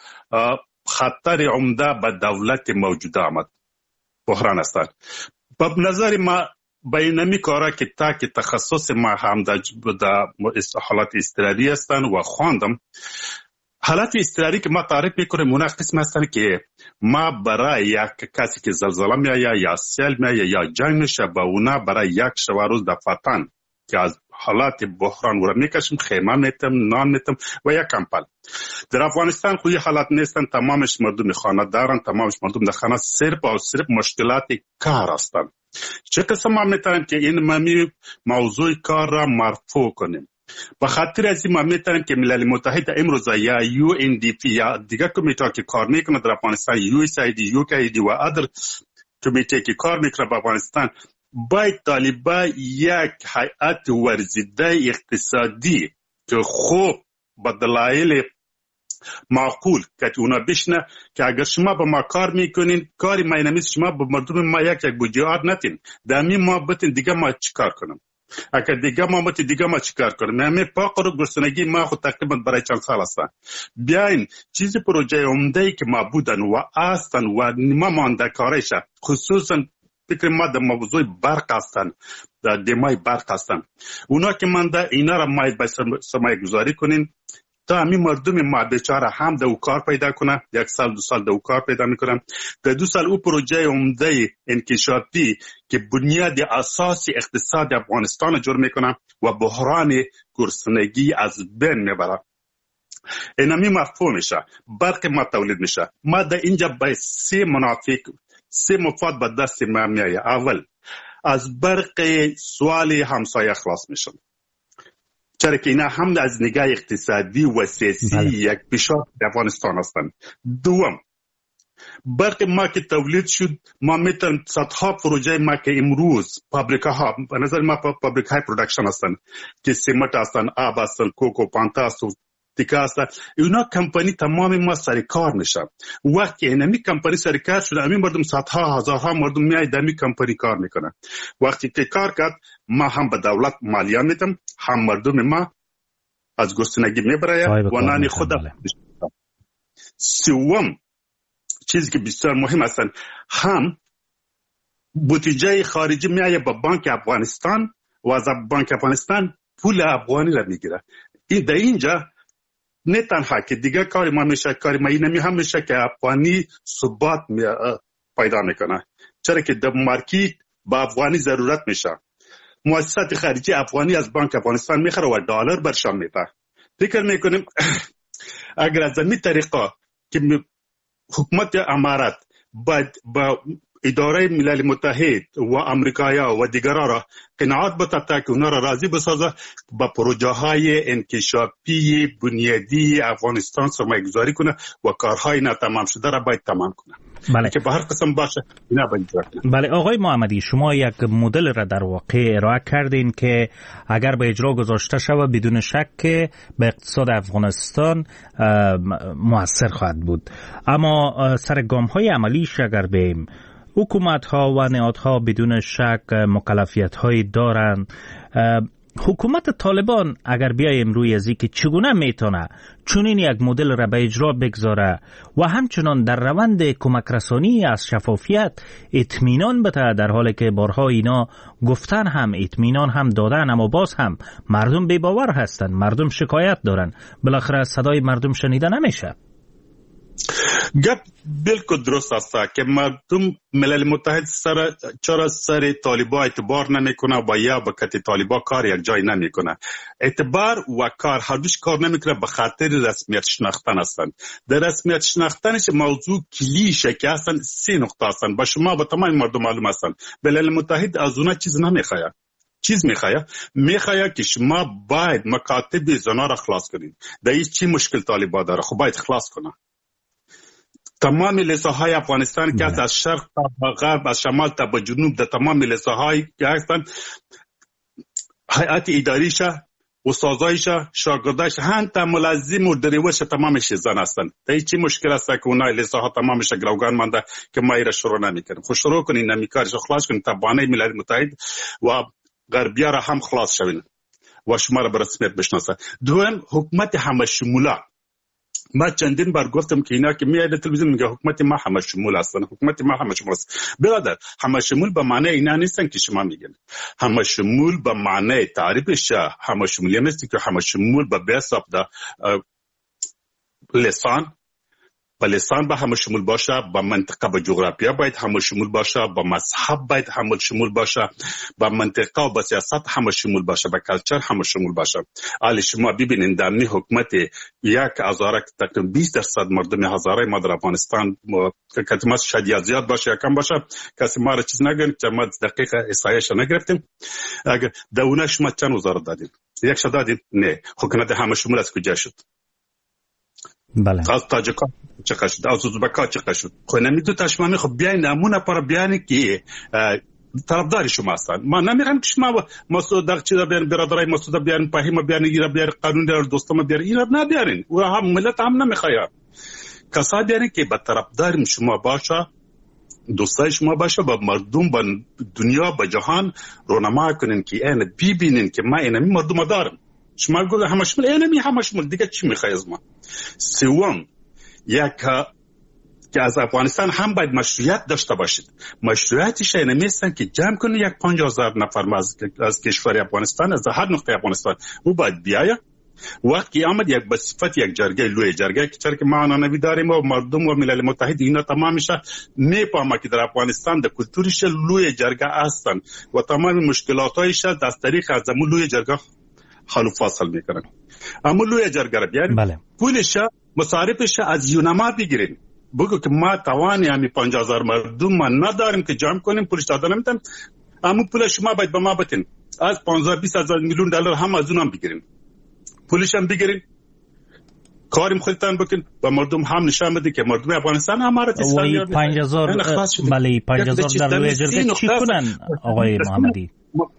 [SPEAKER 17] خطر عمده به دولت موجوده آمد. بحران هستن. به نظر ما بینمی کارا که تخصص ما هم در حالات اضطراری هستن و خواندم حالت اضطراری که ما تعریف میکنیم اونا قسم هستن که ما برای یک کسی که زلزله میآید یا سیل میآید یا جنگ میشه با اونا برای یک شب روز دفعتاً که از حالات بحران او را میکشیم، خیمه میتم، نان میتم و یک کمپل. در افغانستان خودی حالات نیستن، تمامش مردم خانه دارن، تمامش مردم در خانه صرف و صرف مشکلات کار هستن. چه قسم ما میتونیم که این موضوع کار را مرفوع کنیم؟ به خاطر از این ما میتونیم که ملل متحد امروز یا UNDP یا دیگر کمیته که کار میکنه در افغانستان، USAID، UKAID و ادر کمیته که کار میکنه به افغانستان، باید طالبان یک هیئت ورزیده اقتصادی که خوب به دلایل معقول که اونا بشنه که اگر شما با ما کار میکنین، کاری ما اینمیست شما با مردم ما یک بودجه نتین دمی ما بتین دیگه ما چیکار کنم؟ اگر دیگه ما بتین دیگه ما چیکار کنم؟ همه فقر و گرسنگی ما خود تقریبا برای چند سال هستن. بیاین چیز پروژه عمده‌ای که ما بودن و هستن و ما مانده کارش، خصوصا فکر ما در موضوع برق هستن، در دمای برق هستن، اونا که مانده اینا را ما باید سرمایه گذاری کنین تا همین مردم ما بیچاره هم در او کار پیدا کنه. 1 سال 2 سال در او کار پیدا میکنن، در 2 سال او پروژه عمده انکشافی که بنیاد اساسی اقتصاد افغانستان جور میکنه و بحران گرسنگی از بین میبره. اینمی مفهوم میشه، برق ما تولید میشه. ما در اینجا باید 3 مفاد به دست ما میایه. اول از برق سوال همسایه خلاص میشن، چرا که اینا هم از نگاه اقتصادی و سیاسی یک پیشرفت در افغانستان هستند. دوم، برق ما که تولید شد، ما میتونیم صدها پروژه ما که امروز فابریکه ها، به نظر ما فابریکه های پرودکشن هستند که سیمنت هستند، آب هستند، کوکو پانتا هستند، تیکه هستند، اینا کمپانی تمام ما سر کار میشن. وقتی اینمی کمپانی سر کار شده، همین مردم صدها هزارها مردم میای دمی کمپانی کار میکنن. وقتی که کار کرد، ما هم به دولت مالیه میدم، هم مردم ما از گرسنگی میبره و نان خود. سوم چیزی که بسیار مهم هستن، هم بودجه خارجی میایه به بانک افغانستان و از بانک افغانستان پول افغانی را میگیره. این در اینجا نه تنها که دیگه کاری ما میشه، کاری ما اینمی هم میشه که افغانی ثبات پیدا میکنه، چرا که در مارکت با افغانی ضرورت میشه. مؤسسات خارجی افغانی از بانک افغانستان میخره و دلار برشان میده. فکر میکنیم اگر از این طریقه که حکومت امارات با اداره ملل متحد و امریکایا و دیگران را قناعت بده تا که اونا را راضی بسازه، با پروژه های انکشافی بنیادی افغانستان سرمایه گذاری کنه و کارهای ناتمام شده را باید تمام کنه.
[SPEAKER 7] بله.
[SPEAKER 17] که به هر قسم باشه اینا باید.
[SPEAKER 7] بله آقای محمدی، شما یک مدل را در واقع ارائه کردین که اگر به اجرا گذاشته شود بدون شک که به اقتصاد افغانستان مؤثر خواهد بود، اما سر گام های عملیش اگر بیم، حکومت ها و نهادها بدون شک مکلفیت هایی دارند. حکومت طالبان اگر بیایم روی ازی که چگونه میتونه چنین یک مدل را به اجرا بگذاره و همچنان در روند کمک رسانی از شفافیت اطمینان بده، در حالی که بارها اینا گفتن هم اطمینان هم دادن، اما باز هم مردم بی‌باور هستند، مردم شکایت دارن، بالاخره صدای مردم شنیده نمیشه.
[SPEAKER 17] گپ بالکل درست است که مردم ملل متحد چرا سر طالبا اعتبار نمیکنه و یا به کت طالبا کار یک جای نمیکنه. اعتبار و کار هر دوش کار نمیکنه به خاطر رسمیت شناختن هستند. در رسمیت شناختنش موضوع کلیشه که هستن 3 نقطه هستند. با شما به تمام مردم معلوم هستند. ملل متحد از اونها چیز نمیخواد. چیز میخواد که شما باید مکاتب زنا را خلاص کنید. در این چی مشکل طالبا داره؟ خب باید خلاص کنه. تمام لساهای افغانستان که از شرق تا غرب، از شمال تا به جنوب، در تمام لساهای که هستند، هیئت اداریشه، استادایشه، شاگردایشه، حتی ملازم و دریوش تمامش زن هستند. در چی مشکل است که اونها لساها تمامش گروگان مانده که ما ایره شروع نمیکنیم. خود شروع کنین نمیکارش خلاص کنین تا بانه ملل متحد و غربیا را هم خلاص شوین و شما را به رسمیت بشناسه. دوم، حکومت همه شموله. ما چندین بار گفتم که اینا که میاد تلویزیون میگه حکومت ما همه شمول هستن. حکومت ما همه شمول است. برادر، همه شمول به معنی اینا نیستن که شما میگن. همه شمول به معنی تعریفش همه شمولی نیست که همه شمول به حساب ده لسان با لسان به همه شمول باشه، با منطقه با جغرافیا باید همه شمول باشه، با مذهب باید همه شمول باشه، با منطقه و با سیاست همه شمول باشه، با کلچر همه شمول باشه. حالا شما ببینید در این حکومت 1000 تقریبا 20% مردم هزاره ما در افغانستان که کتماس شاید یا زیاد باشه یا کم باشه، کسی ما را چیز نگن که ما دقیق احصایش نگرفتیم. اگر در اونه شما چند وزارت دادین؟ یک شد دادین؟ نه. حکومت همه شمول از کجا شد؟
[SPEAKER 7] بله.
[SPEAKER 17] از تاجیکان چقدر شد، از ازبکان چقدر شد. خب نمیدو تشمانی خب بیاین نمونه پر بیانی که طرفدار شما هستن. ما نمیگم که شما مسعود دغچی بیان، برادرای مسعود بیان، فهیم بیان، ایرا بیان، قانون در دوستم بیان، ایرا نبیارین. و هم ملت هم نمیخواد. کسا بیان که به طرفدار شما باشه، دوستای شما باشه، با مردم با دنیا با جهان رونما کنین که این ببینین که ما اینمی مردم دارم. شما گفت همه شمول، اینمی همه شمول، دیگه چی میخوای از ما؟ سوم، یک که از افغانستان هم باید مشروعیت داشته باشید. مشروعیتش اینمی هستن که جمع کنه 50,000 نفر از کشور افغانستان، از هر نقطه افغانستان او باید بیایه. وقتی آمد یک به صفت یک جرگه، لوی جرگه که چرا که ما آنانوی داریم و مردم و ملل متحد اینا تمامشه میفهمه که در افغانستان در کلتورش لوی جرگه هستن و تمام مشکلاتایش از طریق از امون لوی جرگه حل و فاصل میکنن. اما لوی جرگه را بیاریم،
[SPEAKER 7] بله.
[SPEAKER 17] پولش مصارفش از یونما بگیریم، بگو که ما توانی همی 50,000 مردم ما نداریم که جمع کنیم، پولش داده نمیتونیم، اما پول شما باید به ما بتین از 15-20 میلیون دلار هم از اونم بگیریم، پولش هم بگیریم، کاریم خودتان بکن و مردم هم نشان بده که مردم افغانستان هماره
[SPEAKER 7] و 50,000 بله 50,000 در روی جرگه چی کنن آقای محمدی؟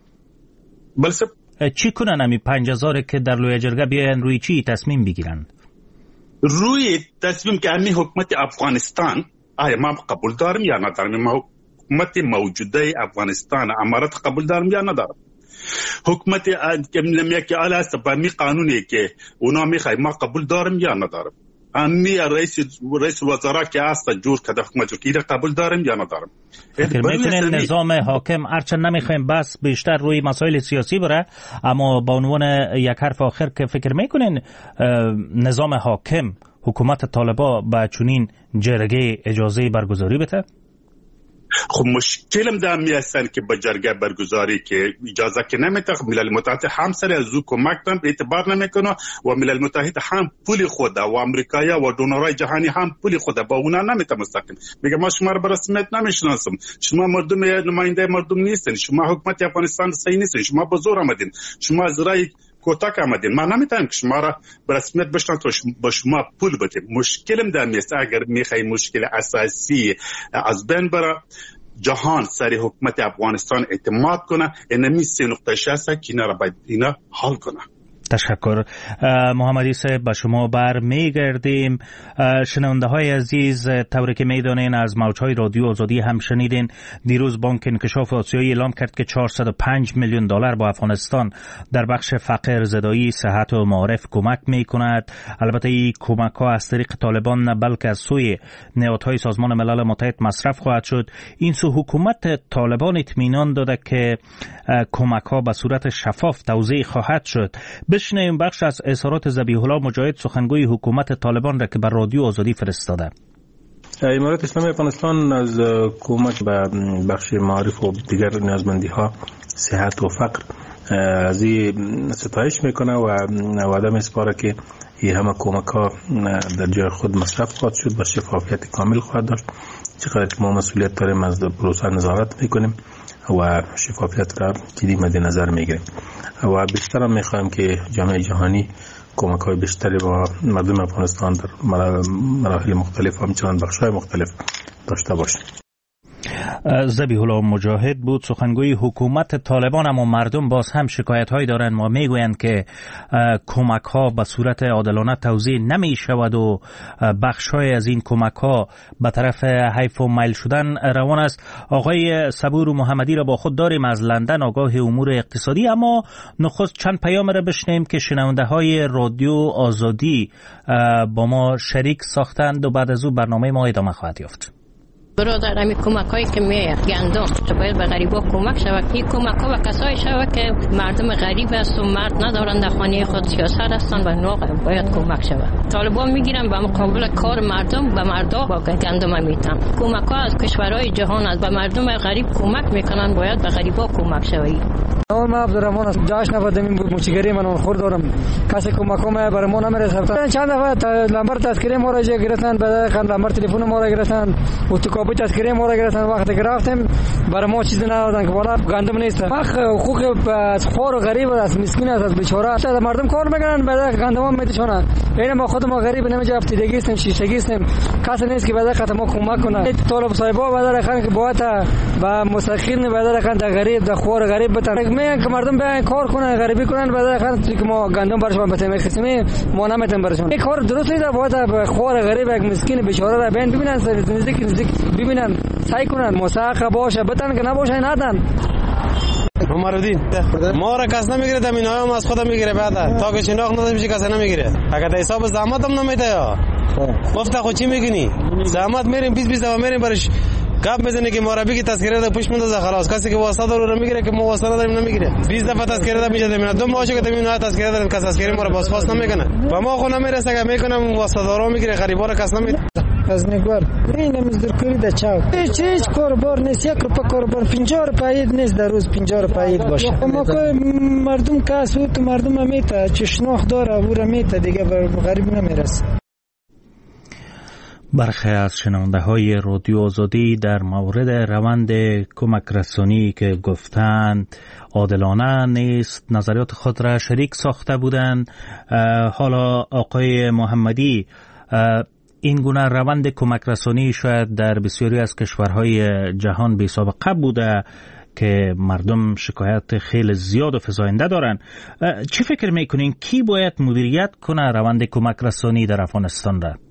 [SPEAKER 17] بلسه
[SPEAKER 7] چی کنن همی 50,000 که در لوی جرگه بیاین روی چی تصمیم بگیرن؟
[SPEAKER 17] روی تصمیم که همی حکومت افغانستان آیا ما قبول دارم یا ندارم، ما حکومت موجوده افغانستان امارت قبول دارم یا ندارم. حکومت که نمیگه اعلی است با می قانونی که اونا میخوای ما قبول دارم یا ندارم. امی رئیس وزرا که هست جور کده حکومت که قبول دارم یا ندارم.
[SPEAKER 7] فکر میکنین نظام حاکم هرچند نمیخوایم بس بیشتر روی مسائل سیاسی بره، اما با عنوان یک حرف آخر که فکر میکنین نظام حاکم حکومت طالبا با چنین جرگه اجازه برگزاری بده؟
[SPEAKER 17] خب مشکلم در میستن که با جرگه برگزاری که اجازه که نمیده، ملل متحد هم سر از او کمک دارن اعتبار نمیکنه و ملل متحد هم پول خود و امریکایا و دونورای جهانی هم پول خود با اونا نمیده مستقیم میگه ما شما رو به رسمیت نمیشناسم، شما مردم نماینده مردم نیستین، شما حکومت افغانستان صحیح نیستین، شما با زور آمدین، شما از رای کوتاه آمدین. ما نمیتونیم که شما را به رسمیت بشناسیم تا با شما پول بدیم. مشکلم در نیست. اگر میخوای مشکل اساسی از بین بره، جهان سر حکومت افغانستان اعتماد کنه. اینمی 3 نقطه است که اینا را باید اینا حل کنه.
[SPEAKER 7] تشکر. محمدی صاحب به شما بر میگردیم. شنونده های عزیز، طوری که میدانین از موجهای رادیو آزادی هم شنیدین، دیروز بانک انکشاف آسیایی اعلام کرد که 405 میلیون دلار با افغانستان در بخش فقر زدایی، صحت و معارف کمک میکند. البته این کمک ها از طریق طالبان نه بلکه از سوی نهادهای سازمان ملل متحد مصرف خواهد شد. این سو حکومت طالبان اطمینان داده که کمک ها به صورت شفاف توزیع خواهد شد. بشنویم بخش از اظهارات ذبیح الله مجاهد، سخنگوی حکومت طالبان را که بر رادیو آزادی فرستاده.
[SPEAKER 18] امارات اسلامی افغانستان از کمک به بخش معارف و دیگر نیازمندی ها، صحت و فقر از این ستایش میکنه و وعده میسپاره که این همه کمک ها در جای خود مصرف خواهد شد و شفافیت کامل خواهد داشت. چقدر که ما مسئولیت داریم از پروسه نظارت میکنیم و شفافیت را جدی مد نظر میگیریم و بیشتر هم میخوایم که جامعه جهانی کمک های بیشتری با مردم افغانستان در مراحل مختلف و همچنان بخش‌های مختلف داشته باشه.
[SPEAKER 7] ذبیح الله مجاهد بود، سخنگوی حکومت طالبان. اما مردم باز هم شکایت هایی دارند و میگویند که کمک ها به صورت عادلانه توزیع نمی شود و بخش های از این کمک ها به طرف حیف و میل شدن روان است. آقای صبور محمدی را با خود داریم از لندن، آگاه امور اقتصادی. اما نخست چند پیام را بشنیم که شنونده های رادیو آزادی با ما شریک ساختند و بعد از او برنامه ما ادامه خواهد یافت.
[SPEAKER 19] برادر، همی کمک هایی که میاد گندم تو باید به غریبا کمک شود. این کمک ها به کسایی شود که مردم غریب است و مرد ندارن در خانه خود، سیاست هستن و نوع باید کمک شود. طالبان میگیرن به مقابل کار مردم به مردا با گندم میتن. کمک ها از کشورهای جهان است، به مردم غریب کمک میکنن، باید به غریبا کمک شود.
[SPEAKER 20] من عبدالرحمن است، جاش نبودم موچگری من خور دارم. کسی کمک ما برای ما نمیرسه. چند دفعه لمبر تذکره ما را گرفتن، بعد لمبر تلفن ما را گرفتن، اتوکابی تذکره ما را گرفتن. وقتی گرفتیم برای ما چیزی ندادن که بالا گندم نیست. حقوق از خور و غریب است، مسکین است، از بیچاره. مردم کار میکنن، بعد گندم میتونن. این ما خود ما غریب نمیشه، افتیدگی هستیم، شیشگی هستیم. کسی نیست که بعد ما کمک کنه. طالب صاحبا بعد خان که باید با مستقیل بعد خان در غریب در خور غریب بتن که مردم بیان کار کنن، غریبی کنن، بعد خاطر که ما گندم برشون بتیم قسمی ما نمیتونیم برشون. این کار درست نیست. باید خور غریب یک مسکین بیچاره را ببین، ببینن نزدیک ببینن، سعی کنن مساق باشه، بتن که نباشه ندن.
[SPEAKER 21] عمرالدین ما را کس نمیگیره، دمینای ما از خودم میگیره. بعد تا که شناخت نداشته میشه کس نمیگیره. اگر حساب زحمت هم نمیده یا گفت خود چی میگنی؟ زحمت میریم 20 دفعه میریم برش گپ میزنه که مربی کی تذکره ده پوش مونده خلاص. کسی که واسطه داره میگیره که ما واسطه نداریم نمیگیره. 20 دفعه تذکره ده میده میاد. دو ماشه که تمیم نه تذکره داره، کس تذکره ما را باز نمیکنه. و ما خو نمیرسه که میکنم واسطه دارو میگیره، غریبا را کس نمیده.
[SPEAKER 20] از نگار اینم زرکوری ده چاو هیچ کاربار نیست. 1 روپیه کاربار 50 روپیه نیست در روز 50 روپیه باشه. ما که مردم کاس و تو مردم میته چه شناخت داره او را میته دیگه به غریب نمیرسه.
[SPEAKER 7] برخی از شنونده های رادیو آزادی در مورد روند کمک رسانی که گفتند عادلانه نیست نظریات خود را شریک ساخته بودند. حالا آقای محمدی، این گونه روند کمک رسانی شاید در بسیاری از کشورهای جهان بی سابقه بوده که مردم شکایت خیلی زیاد و فزاینده دارن. چی فکر میکنین کی باید مدیریت کنه روند کمک رسانی در افغانستان را؟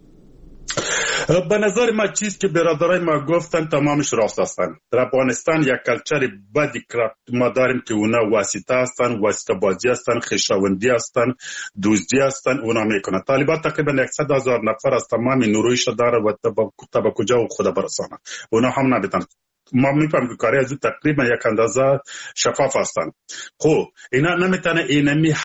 [SPEAKER 17] به نظر ما چیز که برادرای ما گفتن تمامش راست هستن. در افغانستان یک کلچر بدی ما داریم که اونا واسطه هستن، واسطه بازی هستن، خیشاوندی هستن، دزدی هستن، اونا میکنن. طالبان تقریبا 100,000 نفر از تمام نیرویش داره و تا به کجا و خدا برسانه. اونا هم نمیتونن. ما میفهمیم که کاری از تقریبا یک اندازه شفاف هستن. خب اینا نمیتونه اینمی